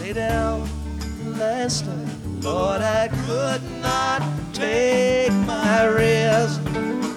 lay down last night. Lord, I could not take my rest.